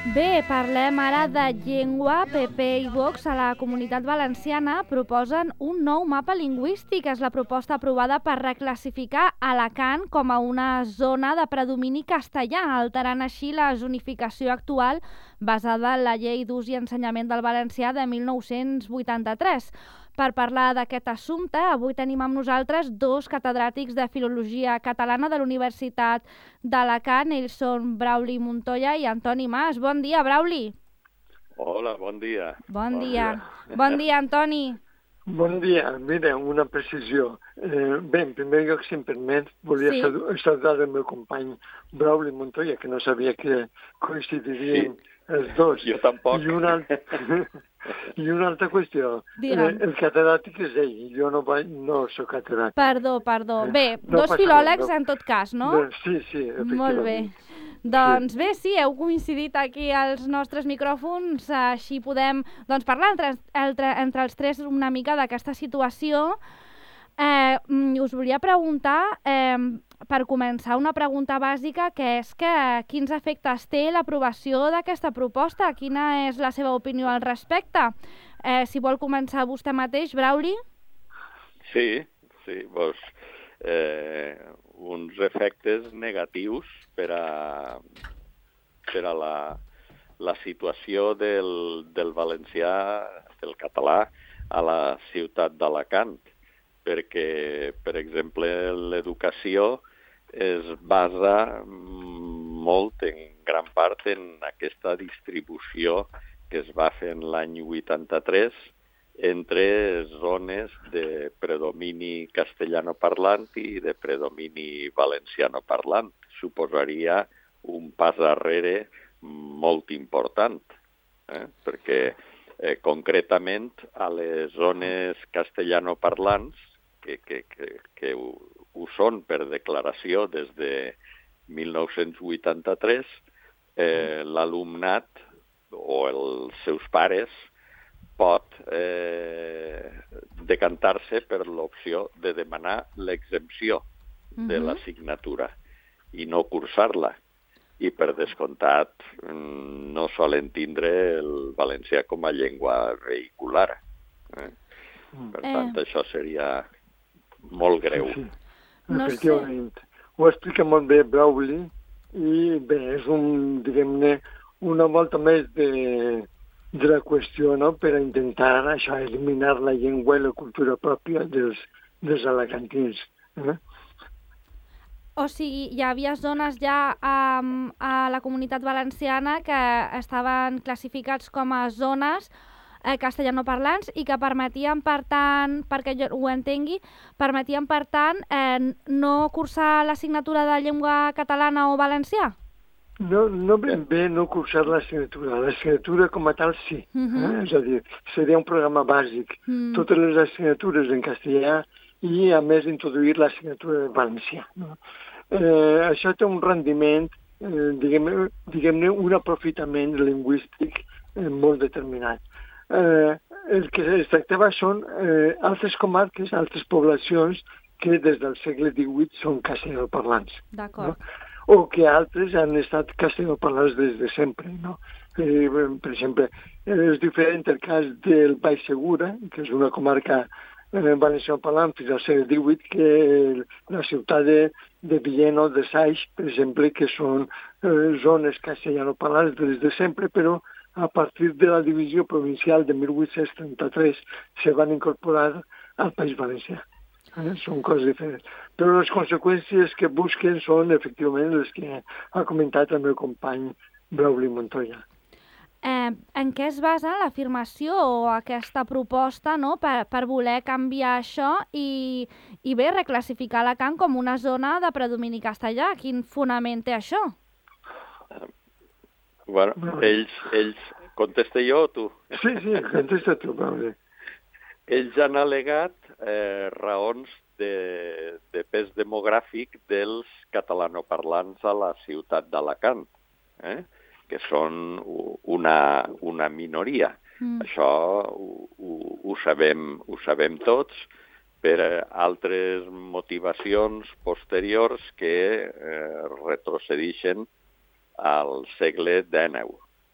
Bé, parlem ara de llengua. PP i Vox a la Comunitat Valenciana proposen un nou mapa lingüístic. És la proposta aprovada per reclassificar Alacant com a una zona de predomini castellà, alterant així la zonificació actual basada en la Llei d'Ús i Ensenyament del Valencià de 1983. Per parlar d'aquest assumpte, avui tenim amb nosaltres dos catedràtics de Filologia Catalana de la Universitat d'Alacant. Ells són Brauli Montoya i Antoni Mas. Bon dia, Brauli. Hola, bon dia. Bon dia. Bon dia, Antoni. Bon dia. Mira, una precisió. Bé, en primer lloc, si em permet, volia saludar el meu company Brauli Montoya, que no sabia que coincidirien els dos. Jo tampoc. I una altra qüestió. El catedràtic és ell, jo no soc catedràtic. Perdó. Bé, dos filòlegs en tot cas, no? Sí, efectivament. Molt bé. Doncs bé, sí, heu coincidit aquí als nostres micròfons, així podem parlar entre els tres una mica d'aquesta situació. Us volia preguntar, per començar, una pregunta bàsica, que és quins efectes té l'aprovació d'aquesta proposta? Quina és la seva opinió al respecte? Si vol començar vostè mateix, Brauli? Sí, uns efectes negatius per a la situació del valencià, del català, a la ciutat d'Alacant, perquè, per exemple, l'educació es basa molt, en gran part, en aquesta distribució que es va fer en l'any 83 entre zones de predomini castellanoparlant i de predomini valencianoparlant. Suposaria un pas arrere molt important, perquè concretament a les zones castellanoparlants, que ho són per declaració des de 1983, l'alumnat o els seus pares pot decantar-se per l'opció de demanar l'exempció de l'assignatura i no cursar-la. I, per descomptat, no solen tindre el valencià com a llengua vehicular. Per tant, això seria molt greu. Sí. Efectivament. Ho explica molt bé Brauli i bé, és una volta més de la qüestió, no?, per a intentar eliminar la llengua i la cultura pròpia dels alacantins. O sigui, hi havia zones ja a la Comunitat Valenciana que estaven classificats com a zones castellanoparlants i que permetien, per tant, perquè jo ho entengui, no cursar l'assignatura de llengua catalana o valencià? No ben bé no cursar l'assignatura. L'assignatura com a tal sí. És a dir, seria un programa bàsic. Totes les assignatures en castellà i, a més, introduir l'assignatura de valencià. Això té un rendiment, diguem-ne, un aprofitament lingüístic molt determinat. El que es tractava són altres comarques, altres poblacions que des del segle XVIII són castellanoparlants. D'acord. O que altres han estat castellanoparlants des de sempre, no? Per exemple, és diferent el cas del Baix Segura, que és una comarca valencianoparlant fins al segle XVIII, que la ciutat de Villena o de Saix, per exemple, que són zones castellanoparlants des de sempre, però a partir de la divisió provincial de 1833 se van incorporar al País Valencià. Són coses diferents. Però les conseqüències que busquen són, efectivament, les que ha comentat el meu company Brauli Montoya. En què es basa l'afirmació o aquesta proposta, no?, per voler canviar això i bé, reclassificar Alacant com una zona de predomini castellà? Quin fonament té això? Bueno, ells... Contesta jo o tu? Sí, contesta tu, Brauli. Ells han al·legat raons de pes demogràfic dels catalanoparlants a la ciutat d'Alacant, que són una minoria. Això ho sabem tots, per altres motivacions posteriors que retrocedeixen al segle XIX.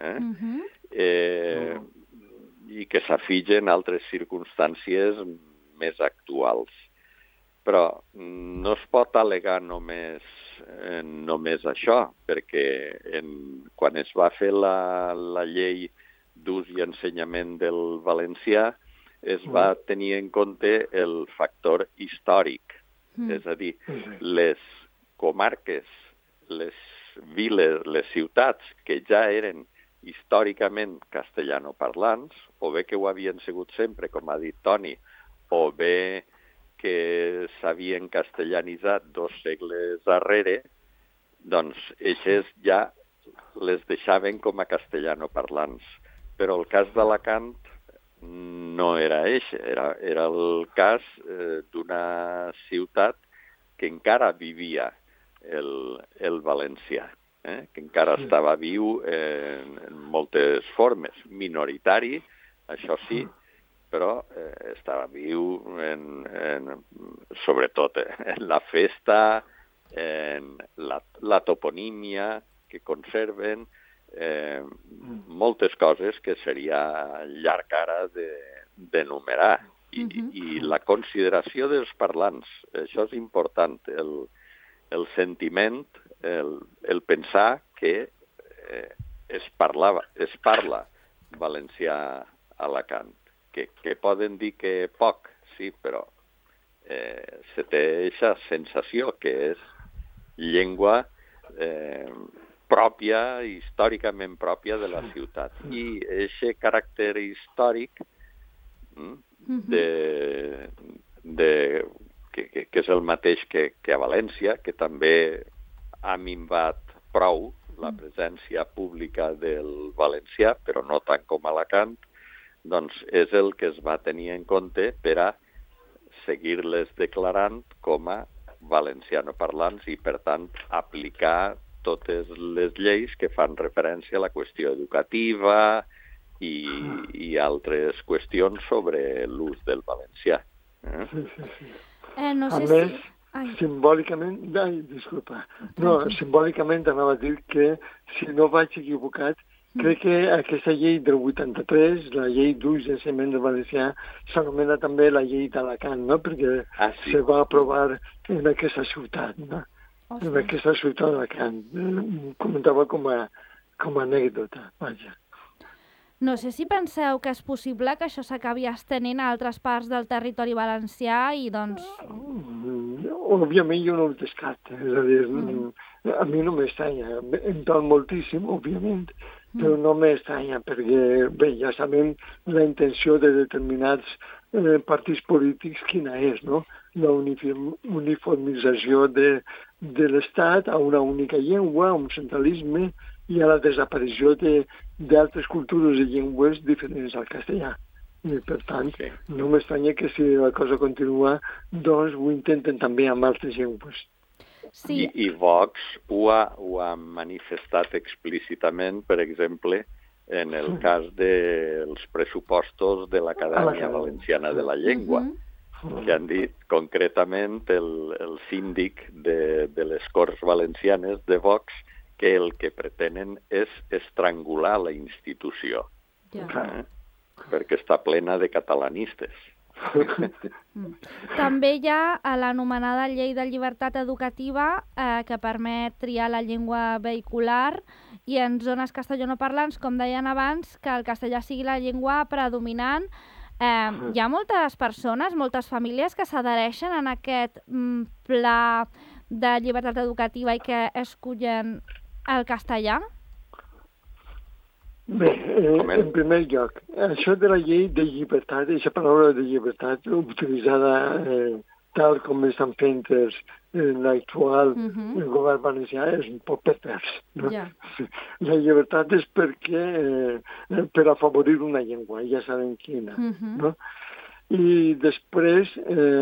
i que s'afigen altres circumstàncies més actuals. Però no es pot al·legar només això, perquè quan es va fer la llei d'ús i ensenyament del valencià es va tenir en compte el factor històric. És a dir, les comarques, les viles, les ciutats que ja eren històricament castellanoparlants, o bé que ho havien sigut sempre, com ha dit Toni, o bé que s'havien castellanitzat 2 segles darrere, doncs eixes ja les deixaven com a castellanoparlants. Però el cas d'Alacant no era eixe, era el cas d'una ciutat que encara vivia el valencià, que encara estava viu en moltes formes, minoritari, això sí, però estava viu sobretot en la festa, en la toponímia que conserven, moltes coses que seria llarg ara d'enumerar. I la consideració dels parlants, això és important, el sentiment, el pensar que es parla valencià a Alacant, que poden dir que poc, sí, però se té aquesta sensació que és llengua pròpia, històricament pròpia de la ciutat. I aquest caràcter històric que és el mateix que a València, que també ha minvat prou la presència pública del valencià, però no tant com a Alacant, doncs és el que es va tenir en compte per a seguir-les declarant com a valencianoparlants i, per tant, aplicar totes les lleis que fan referència a la qüestió educativa i altres qüestions sobre l'ús del valencià. No sé a més, simbòlicament... disculpa. No, simbòlicament anava a dir que, si no vaig equivocat, crec que aquesta llei del 83, la llei d'ús i ensenyament del valencià, s'anomena també la llei d'Alacant, no? Perquè se va aprovar en aquesta ciutat, no? En aquesta ciutat d'Alacant. Comentava com a anècdota, vaja. No sé si penseu que és possible que això s'acabi estenent a altres parts del territori valencià i, doncs... Òbviament jo no ho descarto. És a dir, a mi no m'estranya. Em dol moltíssim, òbviament, però no m'estranya, perquè, bé, ja sabem la intenció de determinats partits polítics quina és, no? La uniformització de l'Estat a una única llengua, un centralisme, i a la desaparició d'altres cultures i llengües diferents al castellà. I, per tant, no m'estranya que si la cosa continua, doncs ho intenten també amb altres llengües. Sí. I Vox ho ha manifestat explícitament, per exemple, en el cas dels pressupostos de l'Acadèmia Valenciana de la Llengua, que han dit concretament el síndic de les Corts Valencianes de Vox que el que pretenen és estrangular la institució, perquè està plena de catalanistes. També hi ha l'anomenada Llei de Llibertat Educativa que permet triar la llengua vehicular i en zones castellanoparlants, com deien abans, que el castellà sigui la llengua predominant. Hi ha moltes persones, moltes famílies que s'adhereixen en aquest pla de llibertat educativa i que escullen el castellà? Bé, en primer lloc, això de la llei de llibertat, aquesta paraula de llibertat utilitzada tal com estan fent l'actual govern valencià és un poc pervers. No? La llibertat és per afavorir una llengua, ja sabem quina. No? I després,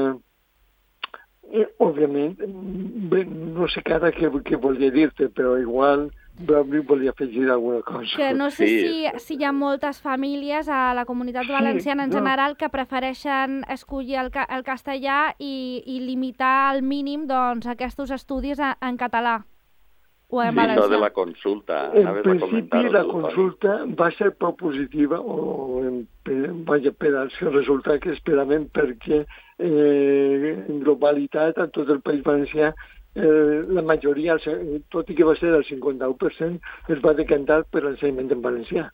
òbviament, bé, no sé ara què volia dir-te, però igual volia afegir alguna cosa. Que no sé si hi ha moltes famílies a la comunitat valenciana en general que prefereixen escollir el castellà i limitar al mínim doncs, aquests estudis en català. O en Sí, això de valencià? la consulta. En anaves a principi, comentar-ho la tu, Toni. consulta va ser propositiva, vaja, per als resultats que esperaven, perquè en globalitat, a tot el País Valencià, la majoria, tot i que va ser el 51%, es va decantar per l'ensenyament en valencià.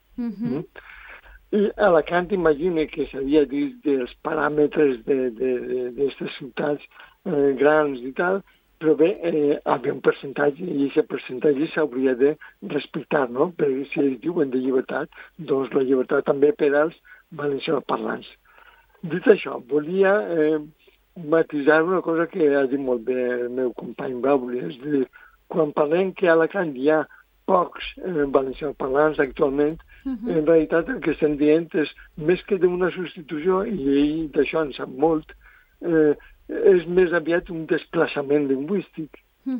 I Alacant, imagina que s'havia dit dels paràmetres d'aquestes ciutats grans i tal, però bé, havia un percentatge i aquest percentatge s'hauria de respectar, no? Perquè si ells diuen de llibertat, doncs la llibertat també per als valencianoparlants. Dit això, volia matisar una cosa que ha dit molt bé el meu company Brauli, és a dir, quan parlem que a Alacant hi ha pocs valencianoparlants actualment, en realitat el que estem dient és més que d'una substitució, i ell d'això en sap molt, és més aviat un desplaçament lingüístic,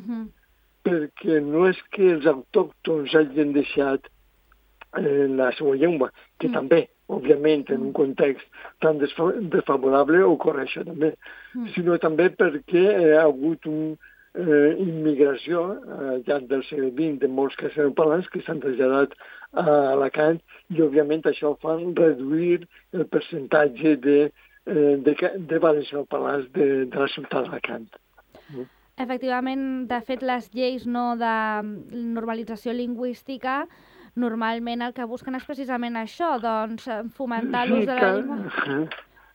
perquè no és que els autòctons hagin deixat la seva llengua, que també, òbviament, en un context tan desfavorable ocorre això també, sinó també perquè ha hagut una immigració al llarg del segle XX de molts castellanoparlants que s'han traslladat a Alacant i, òbviament, això fa reduir el percentatge de valencianoparlants de la ciutat d'Alacant. Efectivament, de fet, les lleis de normalització lingüística normalment el que busquen és precisament això, doncs fomentar l'ús de la llengua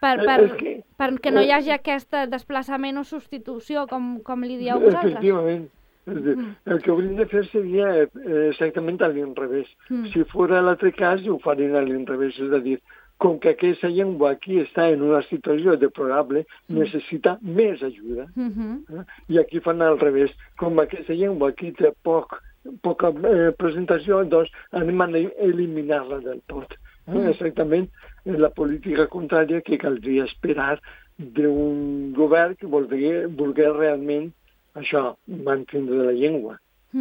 perquè no hi hagi aquest desplaçament o substitució, com li dieu vosaltres. Efectivament. El que hauríem de fer seria exactament a l'inrevés. Si fos l'altre cas, ho farien a l'inrevés, és a dir, com que aquesta llengua aquí està en una situació deplorable, necessita més ajuda. I aquí fan al revés. Com aquesta llengua aquí té poca presentació, doncs anem a eliminar-la del tot. Exactament la política contrària que caldria esperar d'un govern que volgués realment això, mantindre la llengua.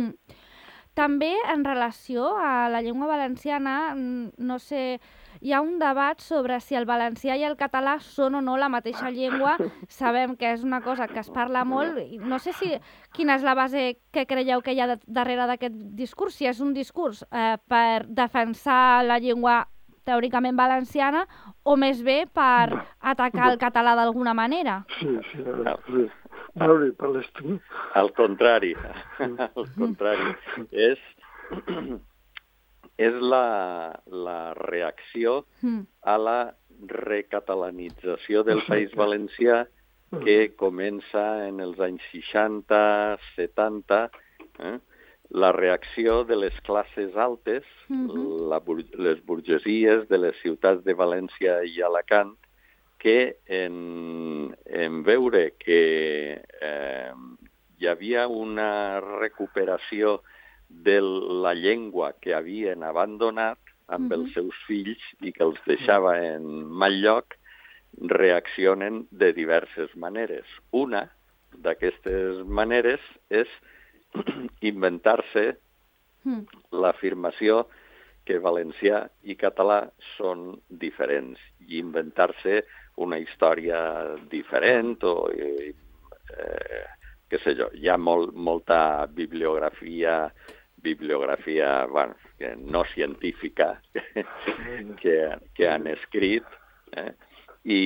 També en relació a la llengua valenciana, no sé, hi ha un debat sobre si el valencià i el català són o no la mateixa llengua. Sabem que és una cosa que es parla molt. No sé quina és la base que creieu que hi ha darrere d'aquest discurs, si és un discurs per defensar la llengua teòricament valenciana o més bé per atacar el català d'alguna manera. Sí. Brauli, parles tu? Al contrari. És la reacció a la recatalanització del País Valencià que comença en els anys 60, 70, la reacció de les classes altes, les burgesies de les ciutats de València i Alacant, que en veure que hi havia una recuperació de la llengua que havien abandonat amb els seus fills i que els deixava en mal lloc, reaccionen de diverses maneres. Una d'aquestes maneres és inventar-se l'afirmació que valencià i català són diferents i inventar-se una història diferent o què sé jo. Hi ha molta bibliografia bueno, no científica que han escrit i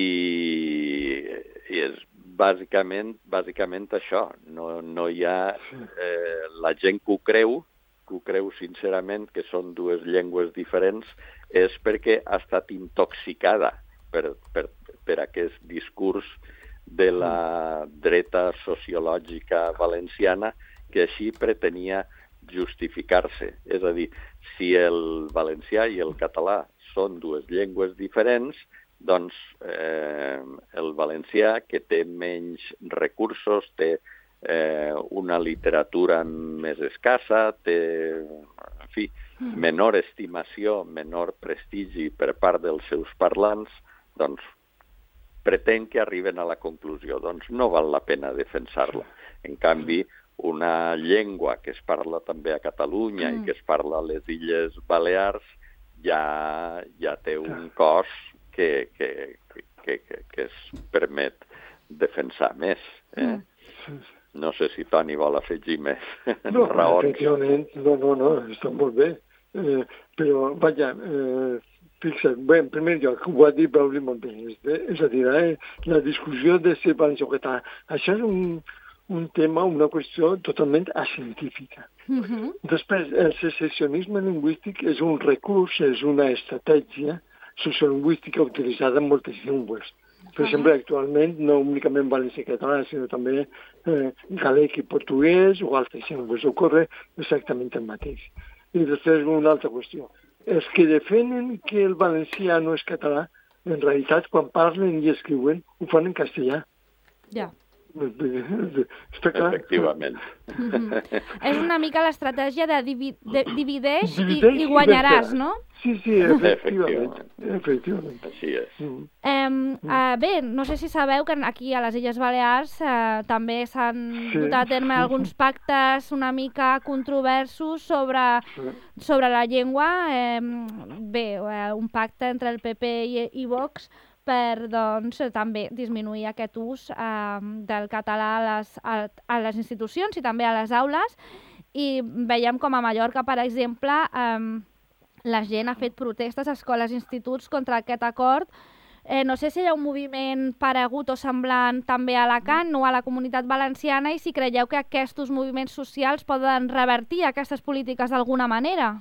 és bàsicament això. No hi ha la gent que ho creu sincerament que són dues llengües diferents és perquè ha estat intoxicada per aquest discurs de la dreta sociològica valenciana que així pretenia justificar-se. És a dir, si el valencià i el català són dues llengües diferents, doncs el valencià, que té menys recursos, té una literatura més escassa, té, en fi, menor estimació, menor prestigi per part dels seus parlants, doncs pretén que arriben a la conclusió, doncs no val la pena defensar-la. En canvi, una llengua que es parla també a Catalunya i que es parla a les Illes Balears ja té un cos que es permet defensar més. No sé si Toni vol afegir més No, raons. efectivament, no, està molt bé. Però, vaja, fixa't, bé, en primer lloc, ho ha dit Brauli molt bé, és a dir, la discussió de ser valencià o català, això és un tema, una qüestió totalment acientífica. Després, el secessionisme lingüístic és un recurs, és una estratègia sociolingüística utilitzada en moltes llengües. Per exemple, actualment, no únicament valencià i català, sinó també galec i portuguès o altres llengües. Ocorre exactament el mateix. I després una altra qüestió. Els que defenen que el valencià no és català, en realitat, quan parlen i escriuen, ho fan en castellà. Ja. Està clar? Efectivament. És una mica l'estratègia de divideix i guanyaràs, no? Sí, efectivament. Així és. Bé, no sé si sabeu que aquí a les Illes Balears també s'han dut a terme alguns pactes una mica controversos sobre la llengua. Bé, un pacte entre el PP i Vox per, doncs, també disminuir aquest ús del català a les institucions i també a les aules. I veiem com a Mallorca, per exemple, la gent ha fet protestes a escoles i instituts contra aquest acord. No sé si hi ha un moviment paregut o semblant també a Alacant o a la Comunitat Valenciana i si creieu que aquests moviments socials poden revertir aquestes polítiques d'alguna manera.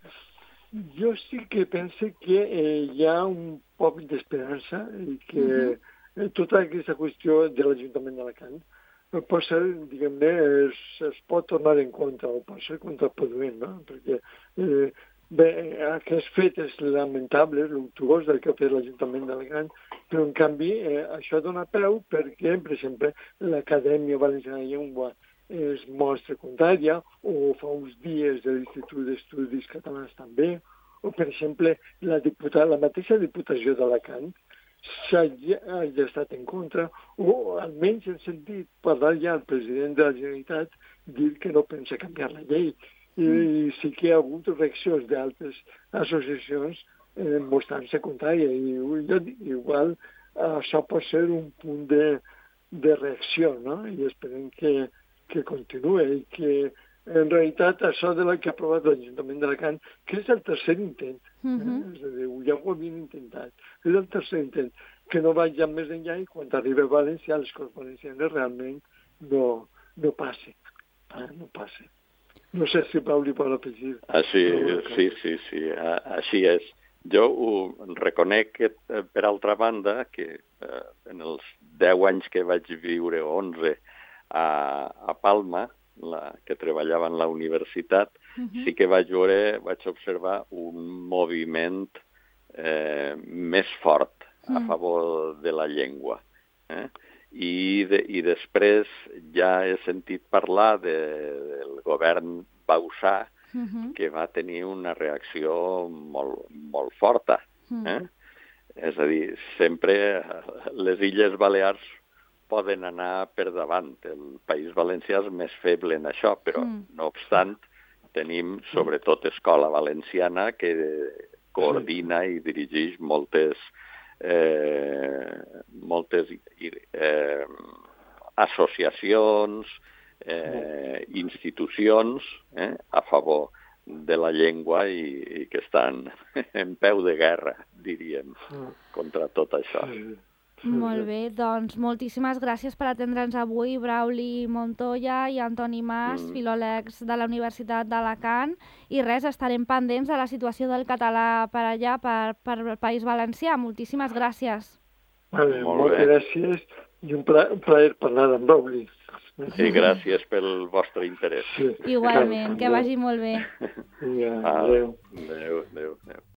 Jo sí que pense que hi ha un poc d'esperança i que tota aquesta qüestió de l'Ajuntament d'Alacant pot ser, diguem-ne, es pot tornar en contra o pot ser contraproduent, no? Perquè, bé, aquest fet és lamentable, luctuós del que ha fet l'Ajuntament d'Alacant, però en canvi això dona peu perquè, per exemple, l'Acadèmia Valenciana de Llengua es mostra contrària, o fa uns dies de l'Institut d'Estudis Catalans també, o, per exemple, la mateixa Diputació d'Alacant s'ha estat en contra, o almenys hem sentit parlar ja el president de la Generalitat dir que no pensa canviar la llei. I sí que hi ha hagut reaccions d'altres associacions mostrant-se contrària. I jo dic, igual això pot ser un punt de reacció, no? I esperem que continua i que en realitat això de la que ha aprovat l'Ajuntament d'Alacant, que és el tercer intent, és a dir, ja ho havien intentat, és el tercer intent, que no vagi més enllà i quan arribi a València, les coses valencianes realment no passe. No passe. No sé si Pau li pot afegir. Sí, així és. Jo ho reconec que, per altra banda, que en els 10 anys que vaig viure, 11, a Palma, que treballava en la universitat, sí que vaig observar un moviment més fort a favor de la llengua. I després ja he sentit parlar del govern Bauzá, que va tenir una reacció molt forta. És a dir, sempre les Illes Balears poden anar per davant. El País Valencià és més feble en això, però, no obstant, tenim sobretot Escola Valenciana que coordina i dirigeix moltes associacions, institucions a favor de la llengua i que estan en peu de guerra, diríem, contra tot això. Molt bé, doncs moltíssimes gràcies per atendre'ns avui, Brauli Montoya i Antoni Mas, filòlegs de la Universitat d'Alacant. I res, estarem pendents de la situació del català per allà, per el País Valencià. Moltíssimes gràcies. Moltes gràcies i un plaer parlar amb Brauli. Sí, gràcies pel vostre interès. Igualment, que vagi molt bé. Adéu. Adéu.